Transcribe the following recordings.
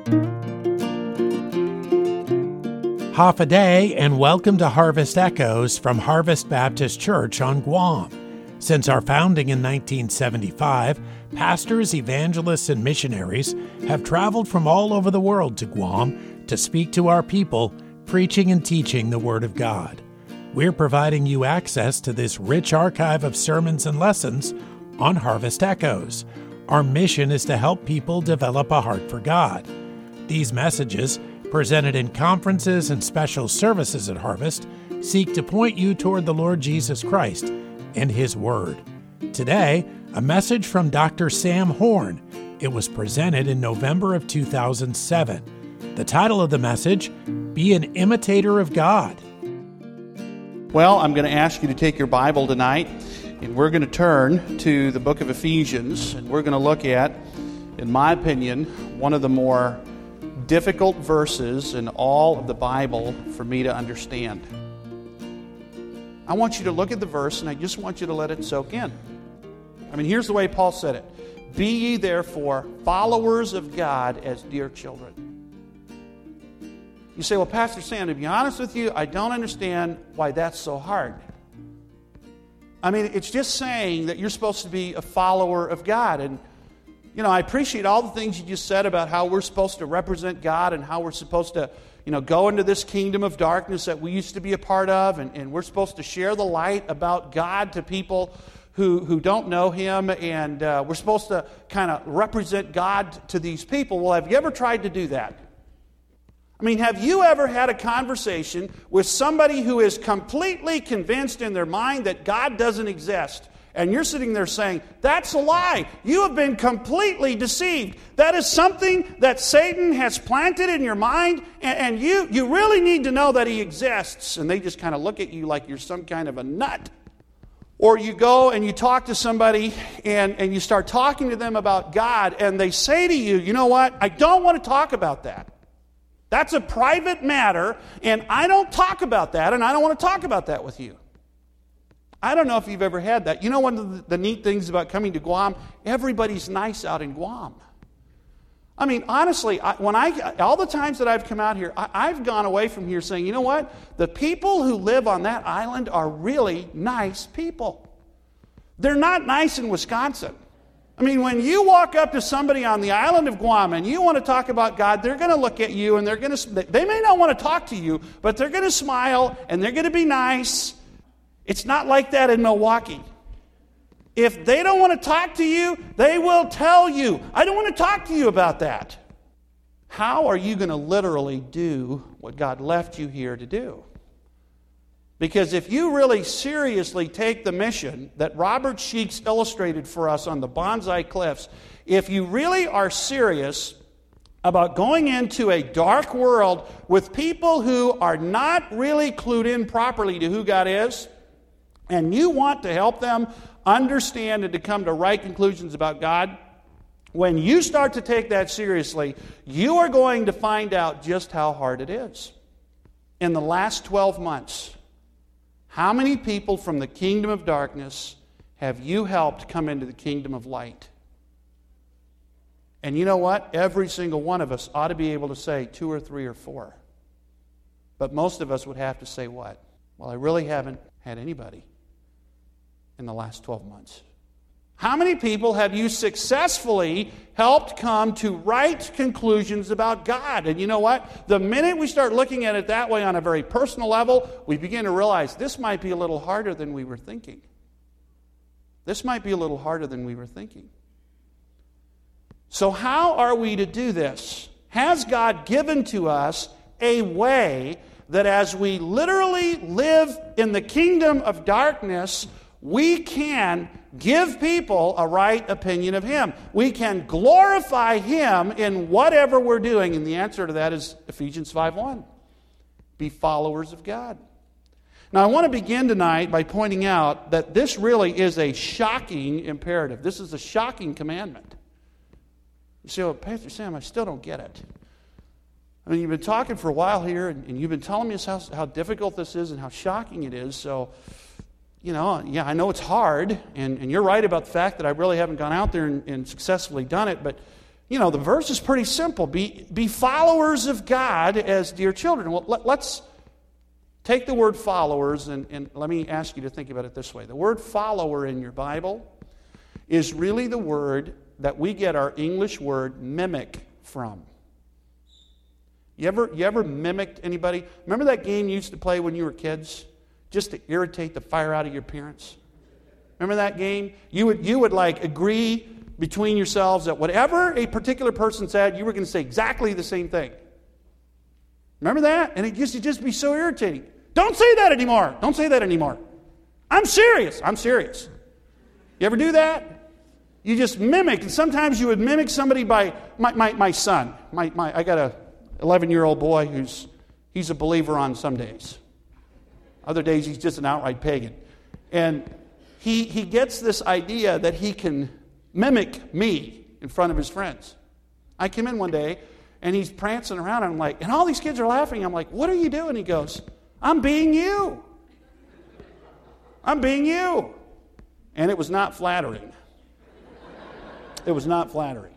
Half a day, and welcome to Harvest Echoes from Harvest Baptist Church on Guam. Since our founding in 1975, pastors, evangelists, and missionaries have traveled from all over the world to Guam to speak to our people, preaching and teaching the Word of God. We're providing you access to this rich archive of sermons and lessons on Harvest Echoes. Our mission is to help people develop a heart for God. These messages, presented in conferences and special services at Harvest, seek to point you toward the Lord Jesus Christ and His Word. Today, a message from Dr. Sam Horn. It was presented in November of 2007. The title of the message, Be an Imitator of God. Well, I'm going to ask you to take your Bible tonight, and we're going to turn to the book of Ephesians, and we're going to look at, in my opinion, one of the more difficult verses in all of the Bible for me to understand. I want you to look at the verse, and I just want you to let it soak in. I mean, here's the way Paul said it. Be ye therefore followers of God as dear children. You say, well, Pastor Sam, to be honest with you, I don't understand why that's so hard. I mean, it's just saying that you're supposed to be a follower of God. And you know, I appreciate all the things you just said about how we're supposed to represent God and how we're supposed to, go into this kingdom of darkness that we used to be a part of, and we're supposed to share the light about God to people who don't know Him, and we're supposed to kind of represent God to these people. Well, have you ever tried to do that? I mean, have you ever had a conversation with somebody who is completely convinced in their mind that God doesn't exist? And you're sitting there saying, that's a lie. You have been completely deceived. That is something that Satan has planted in your mind, and you really need to know that he exists. And they just kind of look at you like you're some kind of a nut. Or you go and you talk to somebody and you start talking to them about God, and they say to you, you know what? I don't want to talk about that. That's a private matter, and I don't talk about that, and I don't want to talk about that with you. I don't know if you've ever had that. You know, one of the neat things about coming to Guam, everybody's nice out in Guam. I mean, honestly, all the times that I've come out here, I've gone away from here saying, you know what? The people who live on that island are really nice people. They're not nice in Wisconsin. I mean, when you walk up to somebody on the island of Guam and you want to talk about God, they're going to look at you and they may not want to talk to you, but they're going to smile and they're going to be nice. It's not like that in Milwaukee. If they don't want to talk to you, they will tell you, I don't want to talk to you about that. How are you going to literally do what God left you here to do? Because if you really seriously take the mission that Robert Sheeks illustrated for us on the Bonsai Cliffs, if you really are serious about going into a dark world with people who are not really clued in properly to who God is, and you want to help them understand and to come to right conclusions about God, when you start to take that seriously, you are going to find out just how hard it is. In the last 12 months, how many people from the kingdom of darkness have you helped come into the kingdom of light? And you know what? Every single one of us ought to be able to say 2 or 3 or 4. But most of us would have to say what? Well, I really haven't had anybody in the last 12 months. How many people have you successfully helped come to right conclusions about God? And you know what? The minute we start looking at it that way on a very personal level, we begin to realize this might be a little harder than we were thinking. This might be a little harder than we were thinking. So how are we to do this? Has God given to us a way that as we literally live in the kingdom of darkness, we can give people a right opinion of Him. We can glorify Him in whatever we're doing. And the answer to that is Ephesians 5:1. Be followers of God. Now, I want to begin tonight by pointing out that this really is a shocking imperative. This is a shocking commandment. You say, well, Pastor Sam, I still don't get it. I mean, you've been talking for a while here, and you've been telling me how difficult this is and how shocking it is, so yeah, I know it's hard, and you're right about the fact that I really haven't gone out there and successfully done it, but, the verse is pretty simple. Be followers of God as dear children. Well, let's take the word followers and let me ask you to think about it this way. The word follower in your Bible is really the word that we get our English word mimic from. You ever mimicked anybody? Remember that game you used to play when you were kids? Just to irritate the fire out of your parents? Remember that game? You would like agree between yourselves that whatever a particular person said, you were going to say exactly the same thing. Remember that? And it used to just be so irritating. Don't say that anymore. Don't say that anymore. I'm serious. I'm serious. You ever do that? You just mimic. And sometimes you would mimic somebody by my son. I got a 11-year-old boy he's a believer on some days. Other days he's just an outright pagan. And he gets this idea that he can mimic me in front of his friends. I came in one day and he's prancing around and I'm like, and all these kids are laughing. I'm like, what are you doing? He goes, I'm being you. I'm being you. And it was not flattering. It was not flattering.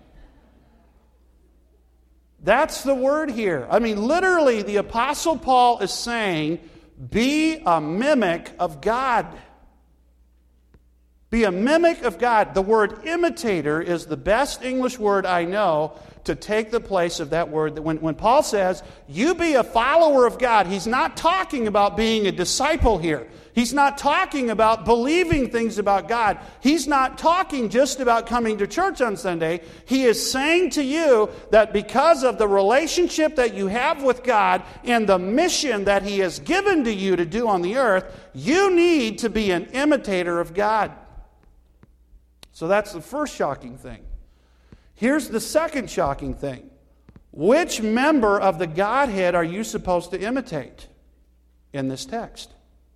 That's the word here. I mean, literally, the Apostle Paul is saying, be a mimic of God. Be a mimic of God. The word imitator is the best English word I know to take the place of that word. When Paul says, you be a follower of God, he's not talking about being a disciple here. He's not talking about believing things about God. He's not talking just about coming to church on Sunday. He is saying to you that because of the relationship that you have with God and the mission that He has given to you to do on the earth, you need to be an imitator of God. So that's the first shocking thing. Here's the second shocking thing. Which member of the Godhead are you supposed to imitate in this text?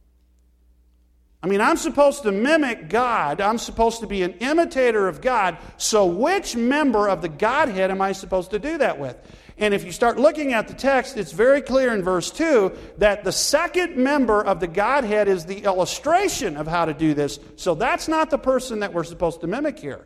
I mean, I'm supposed to mimic God. I'm supposed to be an imitator of God. So which member of the Godhead am I supposed to do that with? And if you start looking at the text, it's very clear in verse 2 that the second member of the Godhead is the illustration of how to do this. So that's not the person that we're supposed to mimic here.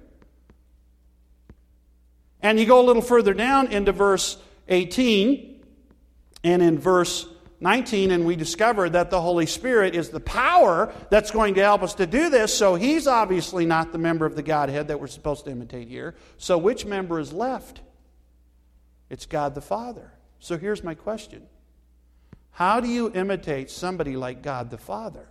And you go a little further down into verse 18 and in verse 19, and we discover that the Holy Spirit is the power that's going to help us to do this. So He's obviously not the member of the Godhead that we're supposed to imitate here. So which member is left? It's God the Father. So here's my question. How do you imitate somebody like God the Father?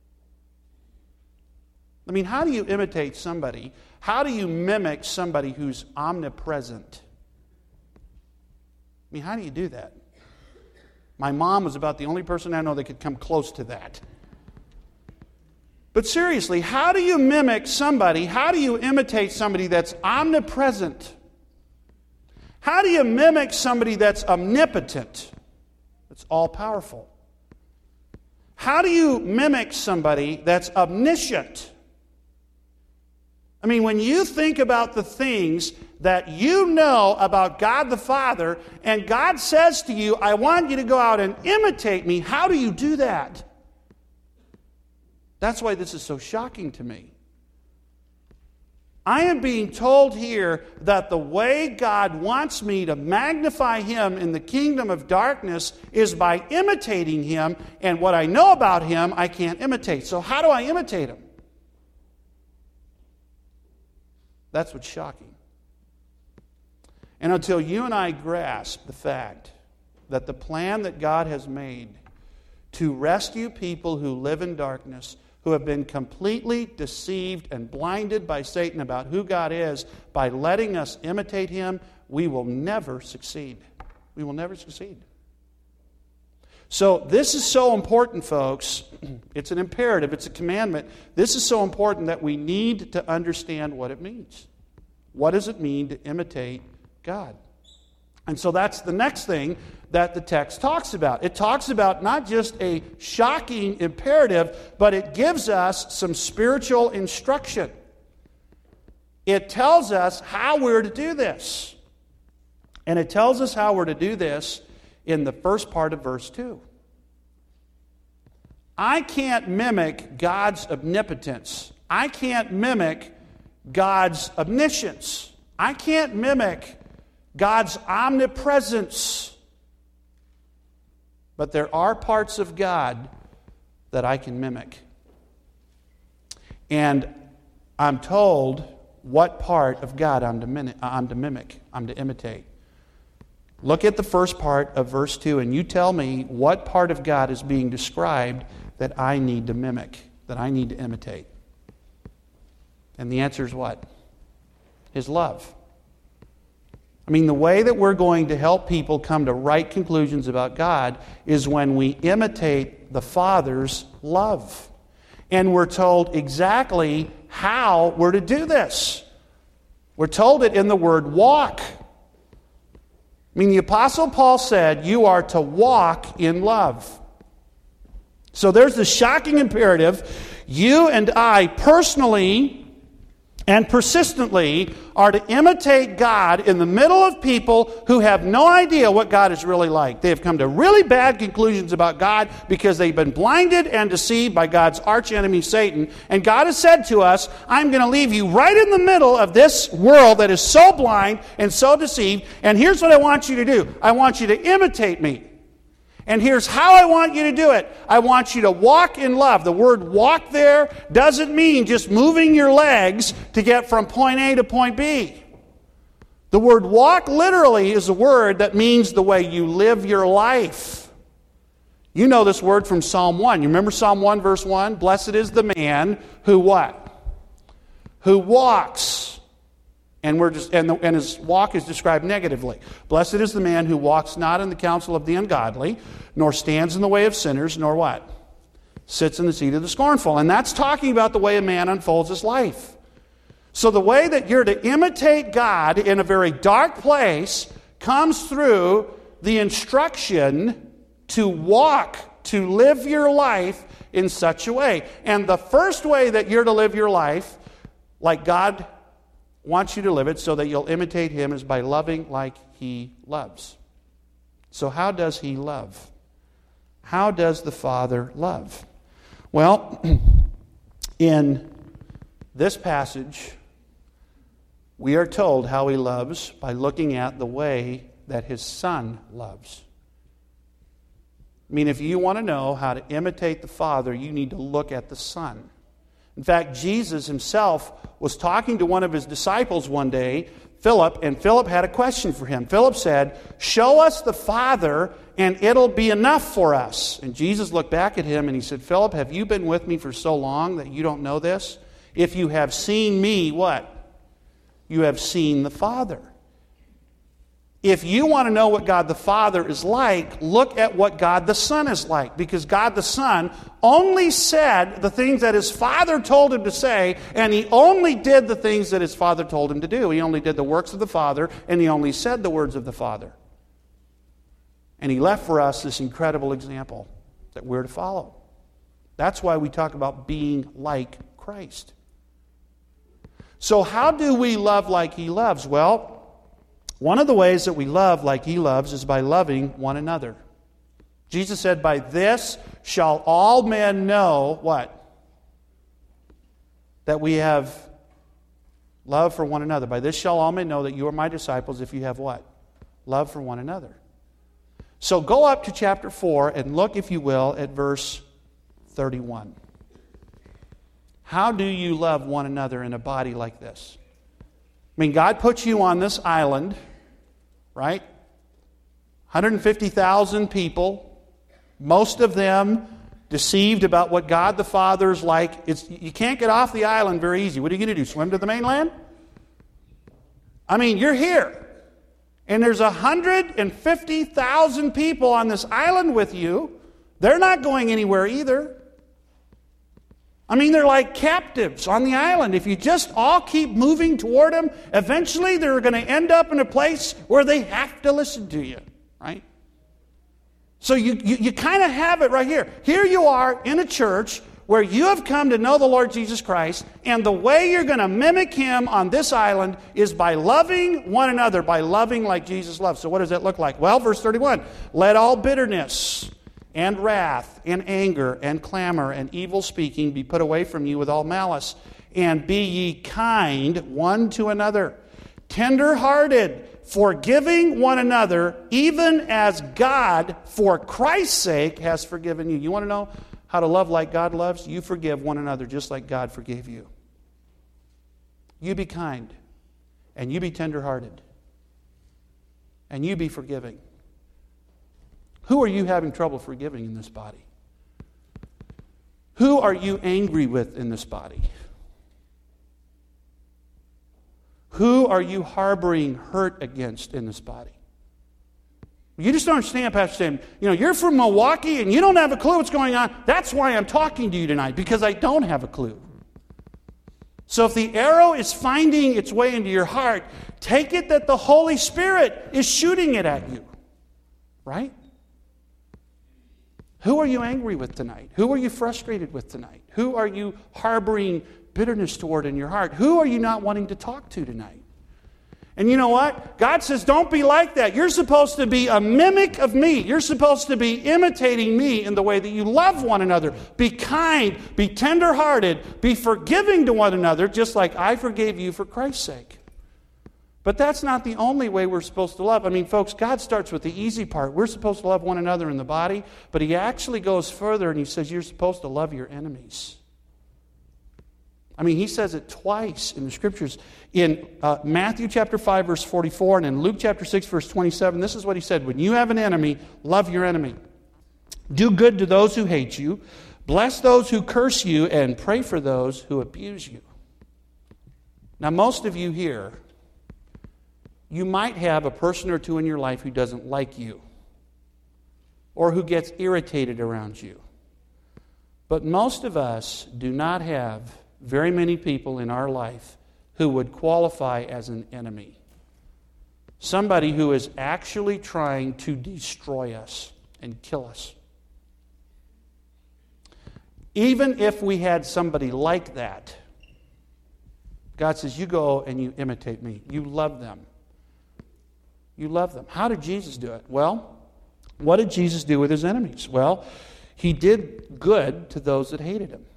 I mean, how do you imitate somebody? How do you mimic somebody who's omnipresent? I mean, how do you do that? My mom was about the only person I know that could come close to that. But seriously, how do you mimic somebody? How do you imitate somebody that's omnipresent? How do you mimic somebody that's omnipotent? That's all-powerful. How do you mimic somebody that's omniscient? I mean, when you think about the things that you know about God the Father, and God says to you, I want you to go out and imitate me, how do you do that? That's why this is so shocking to me. I am being told here that the way God wants me to magnify Him in the kingdom of darkness is by imitating Him, and what I know about Him, I can't imitate. So how do I imitate Him? That's what's shocking. And until you and I grasp the fact that the plan that God has made to rescue people who live in darkness, who have been completely deceived and blinded by Satan about who God is, by letting us imitate Him, we will never succeed. We will never succeed. So this is so important, folks. It's an imperative. It's a commandment. This is so important that we need to understand what it means. What does it mean to imitate God? And so that's the next thing that the text talks about. It talks about not just a shocking imperative, but it gives us some spiritual instruction. It tells us how we're to do this. And it tells us how we're to do this in the first part of verse 2. I can't mimic God's omnipotence. I can't mimic God's omniscience. I can't mimic God's omnipresence. But there are parts of God that I can mimic. And I'm told what part of God I'm to mimic, I'm to imitate. Look at the first part of verse 2, and you tell me what part of God is being described that I need to mimic, that I need to imitate. And the answer is what? His love. I mean, the way that we're going to help people come to right conclusions about God is when we imitate the Father's love. And we're told exactly how we're to do this. We're told it in the word walk. I mean, the Apostle Paul said, you are to walk in love. So there's the shocking imperative. You and I personally and persistently are to imitate God in the middle of people who have no idea what God is really like. They have come to really bad conclusions about God because they've been blinded and deceived by God's archenemy, Satan. And God has said to us, I'm going to leave you right in the middle of this world that is so blind and so deceived. And here's what I want you to do. I want you to imitate me. And here's how I want you to do it. I want you to walk in love. The word walk there doesn't mean just moving your legs to get from point A to point B. The word walk literally is a word that means the way you live your life. You know this word from Psalm 1. You remember Psalm 1 verse 1? Blessed is the man who what? Who walks. And his walk is described negatively. Blessed is the man who walks not in the counsel of the ungodly, nor stands in the way of sinners, nor what? Sits in the seat of the scornful. And that's talking about the way a man unfolds his life. So the way that you're to imitate God in a very dark place comes through the instruction to walk, to live your life in such a way. And the first way that you're to live your life, like God wants you to live it so that you'll imitate Him, is by loving like He loves. So how does He love? How does the Father love? Well, in this passage, we are told how He loves by looking at the way that His Son loves. I mean, if you want to know how to imitate the Father, you need to look at the Son. In fact, Jesus Himself was talking to one of His disciples one day, Philip, and Philip had a question for him. Philip said, show us the Father and it'll be enough for us. And Jesus looked back at him and He said, Philip, have you been with me for so long that you don't know this? If you have seen me, what? You have seen the Father. If you want to know what God the Father is like, look at what God the Son is like. Because God the Son only said the things that His Father told Him to say, and He only did the things that His Father told Him to do. He only did the works of the Father, and He only said the words of the Father. And He left for us this incredible example that we're to follow. That's why we talk about being like Christ. So how do we love like He loves? Well, one of the ways that we love like He loves is by loving one another. Jesus said, by this shall all men know, what? That we have love for one another. By this shall all men know that you are my disciples if you have what? Love for one another. So go up to chapter 4 and look, if you will, at verse 31. How do you love one another in a body like this? I mean, God puts you on this island, right? 150,000 people, most of them deceived about what God the Father is like. You can't get off the island very easy. What are you going to do, swim to the mainland? I mean, you're here. And there's 150,000 people on this island with you. They're not going anywhere either. I mean, they're like captives on the island. If you just all keep moving toward them, eventually they're going to end up in a place where they have to listen to you, right? So you kind of have it right here. Here you are in a church where you have come to know the Lord Jesus Christ, and the way you're going to mimic Him on this island is by loving one another, by loving like Jesus loves. So what does that look like? Well, verse 31, let all bitterness and wrath, and anger, and clamor, and evil speaking be put away from you with all malice. And be ye kind one to another, tender-hearted, forgiving one another, even as God, for Christ's sake, has forgiven you. You want to know how to love like God loves? You forgive one another just like God forgave you. You be kind, and you be tenderhearted, and you be forgiving. Who are you having trouble forgiving in this body? Who are you angry with in this body? Who are you harboring hurt against in this body? You just don't understand, Pastor Sam. You're from Milwaukee and you don't have a clue what's going on. That's why I'm talking to you tonight, because I don't have a clue. So if the arrow is finding its way into your heart, take it that the Holy Spirit is shooting it at you. Right? Who are you angry with tonight? Who are you frustrated with tonight? Who are you harboring bitterness toward in your heart? Who are you not wanting to talk to tonight? And you know what? God says, don't be like that. You're supposed to be a mimic of me. You're supposed to be imitating me in the way that you love one another. Be kind, be tenderhearted, be forgiving to one another, just like I forgave you for Christ's sake. But that's not the only way we're supposed to love. I mean, folks, God starts with the easy part. We're supposed to love one another in the body, but He actually goes further and He says you're supposed to love your enemies. I mean, He says it twice in the Scriptures. In Matthew chapter 5, verse 44, and in Luke chapter 6, verse 27, this is what He said. When you have an enemy, love your enemy. Do good to those who hate you. Bless those who curse you, and pray for those who abuse you. Now, most of you here, you might have a person or two in your life who doesn't like you, or who gets irritated around you. But most of us do not have very many people in our life who would qualify as an enemy. Somebody who is actually trying to destroy us and kill us. Even if we had somebody like that, God says, you go and you imitate me. You love them. You love them. How did Jesus do it? Well, what did Jesus do with His enemies? Well, He did good to those that hated Him.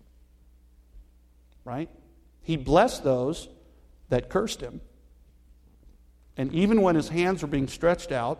Right? He blessed those that cursed Him. And even when His hands were being stretched out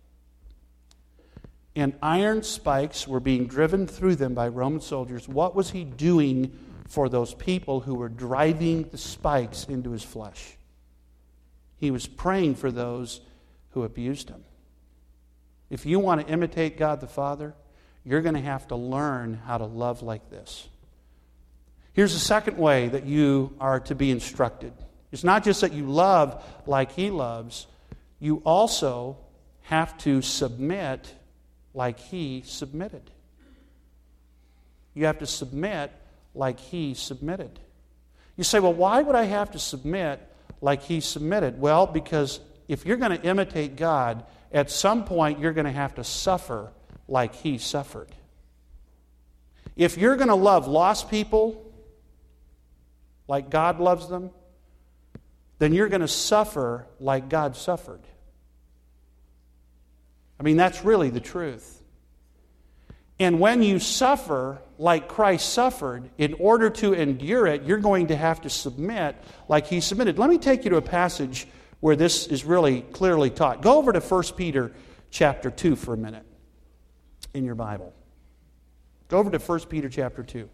and iron spikes were being driven through them by Roman soldiers, what was He doing for those people who were driving the spikes into His flesh? He was praying for those who abused Him. If you want to imitate God the Father, you're going to have to learn how to love like this. Here's the second way that you are to be instructed. It's not just that you love like He loves, you also have to submit like He submitted. You have to submit like He submitted. You say, well, why would I have to submit like He submitted? Well, because if you're going to imitate God, at some point you're going to have to suffer like He suffered. If you're going to love lost people like God loves them, then you're going to suffer like God suffered. I mean, that's really the truth. And when you suffer like Christ suffered, in order to endure it, you're going to have to submit like He submitted. Let me take you to a passage where this is really clearly taught. Go over to 1 Peter chapter 2 for a minute in your Bible. Go over to 1 Peter chapter 2.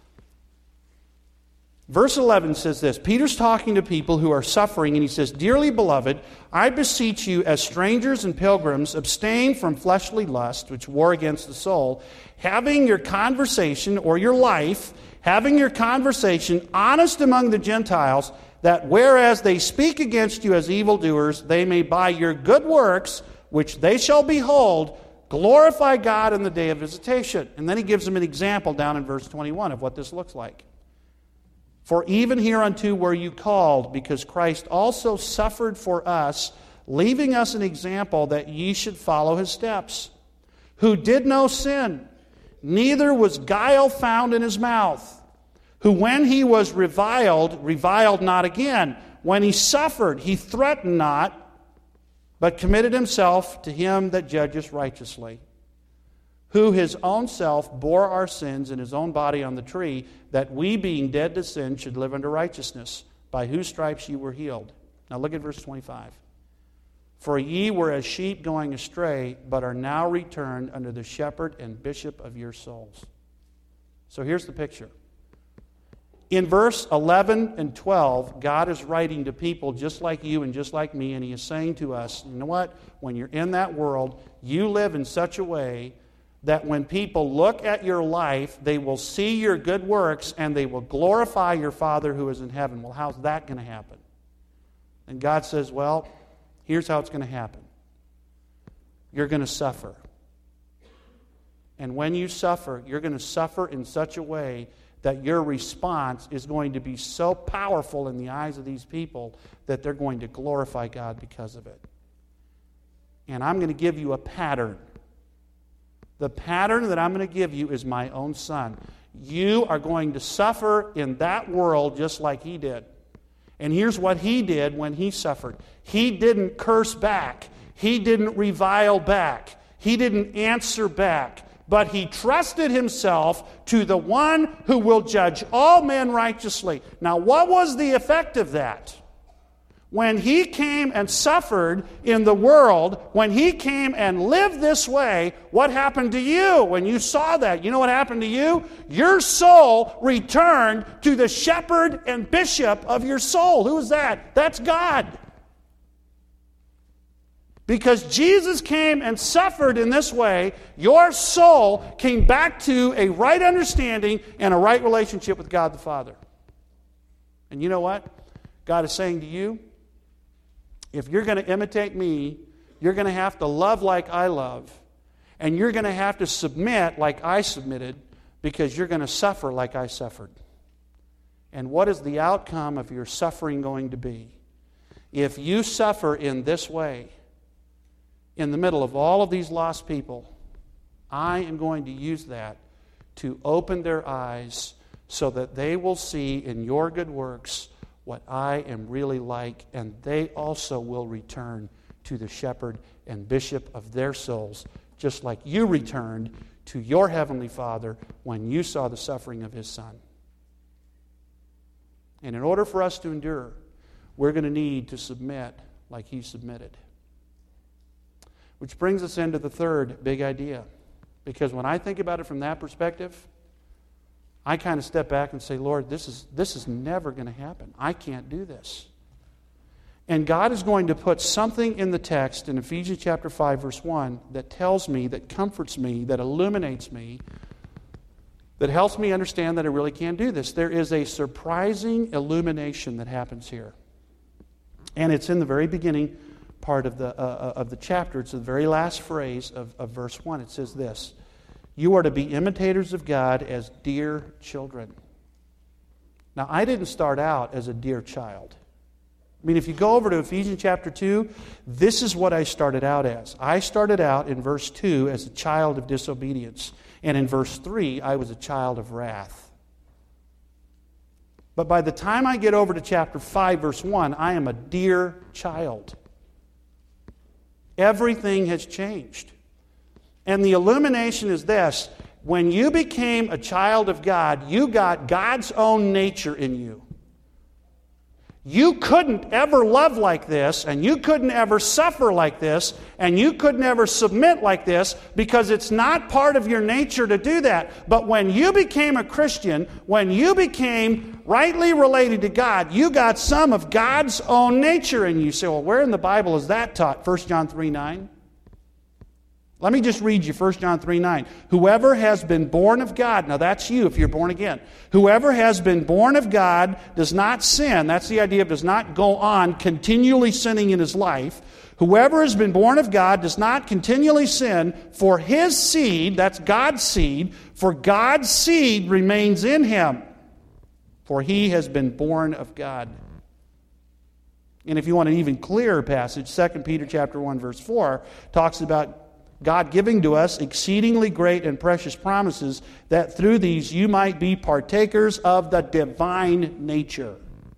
Verse 11 says this. Peter's talking to people who are suffering, and he says, Dearly beloved, I beseech you as strangers and pilgrims, abstain from fleshly lust, which war against the soul, having your conversation, or your life, having your conversation honest among the Gentiles, that whereas they speak against you as evildoers, they may by your good works, which they shall behold, glorify God in the day of visitation. And then he gives them an example down in verse 21 of what this looks like. For even hereunto were you called, because Christ also suffered for us, leaving us an example that ye should follow His steps, who did no sin, neither was guile found in His mouth, who when He was reviled not again. When He suffered, He threatened not, but committed Himself to Him that judgeth righteously, who His own self bore our sins in His own body on the tree, that we, being dead to sin, should live unto righteousness, by whose stripes you were healed. Now look at verse 25. For ye were as sheep going astray, but are now returned unto the shepherd and bishop of your souls. So here's the picture. In verse 11 and 12, God is writing to people just like you and just like me, and He is saying to us, you know what? When you're in that world, you live in such a way that when people look at your life, they will see your good works and they will glorify your Father who is in heaven. Well, how's that going to happen? And God says, well, here's how it's going to happen. You're going to suffer. And when you suffer, you're going to suffer in such a way that your response is going to be so powerful in the eyes of these people that they're going to glorify God because of it. And I'm going to give you a pattern. The pattern that I'm going to give you is my own Son. You are going to suffer in that world just like He did. And here's what He did when He suffered. He didn't curse back. He didn't revile back. He didn't answer back. But He trusted Himself to the one who will judge all men righteously. Now, what was the effect of that? When He came and suffered in the world, when He came and lived this way, what happened to you when you saw that? You know what happened to you? Your soul returned to the shepherd and bishop of your soul. Who is that? That's God. Because Jesus came and suffered in this way, your soul came back to a right understanding and a right relationship with God the Father. And you know what? God is saying to you, if you're going to imitate me, you're going to have to love like I love. And you're going to have to submit like I submitted, because you're going to suffer like I suffered. And what is the outcome of your suffering going to be? If you suffer in this way, in the middle of all of these lost people, I am going to use that to open their eyes so that they will see in your good works what I am really like, and they also will return to the shepherd and bishop of their souls, just like you returned to your heavenly Father when you saw the suffering of His Son. And in order for us to endure, we're going to need to submit like He submitted. Which brings us into the third big idea. Because when I think about it from that perspective, I kind of step back and say, Lord, this is never going to happen. I can't do this. And God is going to put something in the text in Ephesians chapter 5, verse 1, that tells me, that comforts me, that illuminates me, that helps me understand that I really can't do this. There is a surprising illumination that happens here. And it's in the very beginning part of the chapter. It's the very last phrase of verse 1. It says this: you are to be imitators of God as dear children. Now, I didn't start out as a dear child. I mean, if you go over to Ephesians chapter 2, this is what I started out as. I started out in verse 2 as a child of disobedience. And in verse 3, I was a child of wrath. But by the time I get over to chapter 5, verse 1, I am a dear child. Everything has changed. And the illumination is this: when you became a child of God, you got God's own nature in you. You couldn't ever love like this, and you couldn't ever suffer like this, and you couldn't ever submit like this, because it's not part of your nature to do that. But when you became a Christian, when you became rightly related to God, you got some of God's own nature in you. You say, well, where in the Bible is that taught? 1 John 3:9. Let me just read you 1 John 3:9. Whoever has been born of God, now that's you if you're born again. Whoever has been born of God does not sin. That's the idea of does not go on continually sinning in his life. Whoever has been born of God does not continually sin, for his seed, that's God's seed, for God's seed remains in him, for he has been born of God. And if you want an even clearer passage, 2 Peter chapter 1, verse 4 talks about God giving to us exceedingly great and precious promises, that through these you might be partakers of the divine nature.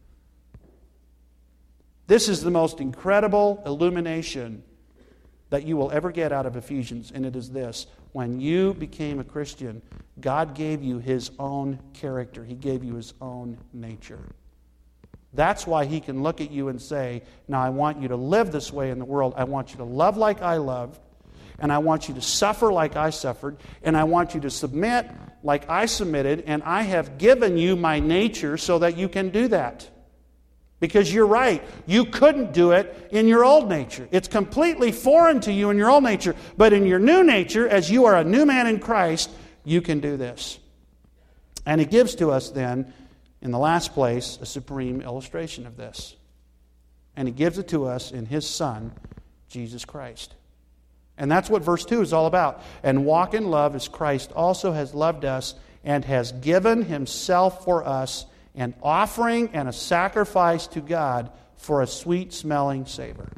This is the most incredible illumination that you will ever get out of Ephesians, and it is this: when you became a Christian, God gave you His own character. He gave you His own nature. That's why he can look at you and say, now I want you to live this way in the world. I want you to love like I loved, and I want you to suffer like I suffered, and I want you to submit like I submitted, and I have given you my nature so that you can do that. Because you're right, you couldn't do it in your old nature. It's completely foreign to you in your old nature, but in your new nature, as you are a new man in Christ, you can do this. And it gives to us then, in the last place, a supreme illustration of this. And he gives it to us in his Son, Jesus Christ. And that's what verse 2 is all about. And walk in love as Christ also has loved us and has given himself for us, an offering and a sacrifice to God for a sweet-smelling savor.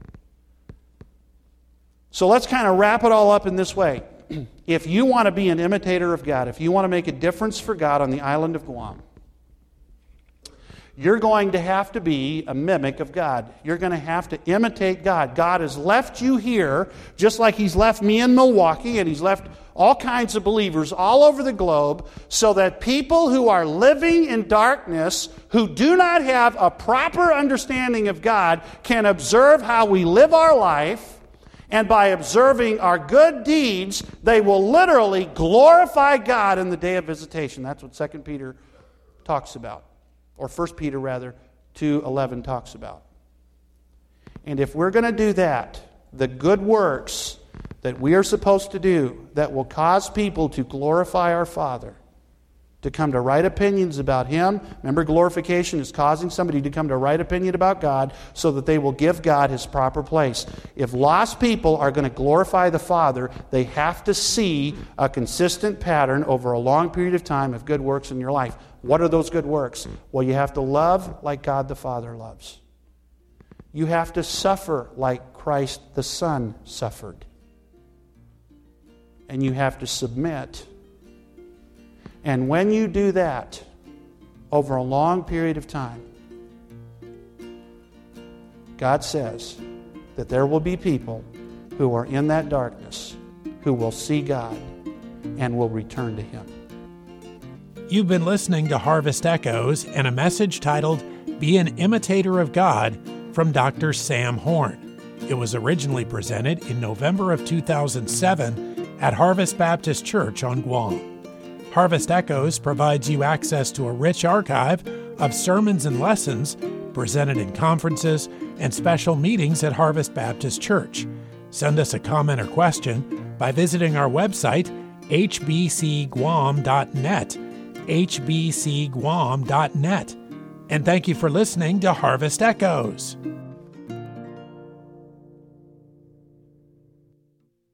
So let's kind of wrap it all up in this way. If you want to be an imitator of God, if you want to make a difference for God on the island of Guam, you're going to have to be a mimic of God. You're going to have to imitate God. God has left you here, just like he's left me in Milwaukee, and he's left all kinds of believers all over the globe, so that people who are living in darkness, who do not have a proper understanding of God, can observe how we live our life, and by observing our good deeds, they will literally glorify God in the day of visitation. That's what 2 Peter talks about. Or 1 Peter, rather, 2:11 talks about. And if we're going to do that, the good works that we are supposed to do that will cause people to glorify our Father, to come to right opinions about him. Remember, glorification is causing somebody to come to right opinion about God so that they will give God his proper place. If lost people are going to glorify the Father, they have to see a consistent pattern over a long period of time of good works in your life. What are those good works? Well, you have to love like God the Father loves. You have to suffer like Christ the Son suffered. And you have to submit. And when you do that, over a long period of time, God says that there will be people who are in that darkness who will see God and will return to him. You've been listening to Harvest Echoes and a message titled, Be an Imitator of God, from Dr. Sam Horn. It was originally presented in November of 2007 at Harvest Baptist Church on Guam. Harvest Echoes provides you access to a rich archive of sermons and lessons presented in conferences and special meetings at Harvest Baptist Church. Send us a comment or question by visiting our website, hbcguam.net, hbcguam.net. And thank you for listening to Harvest Echoes.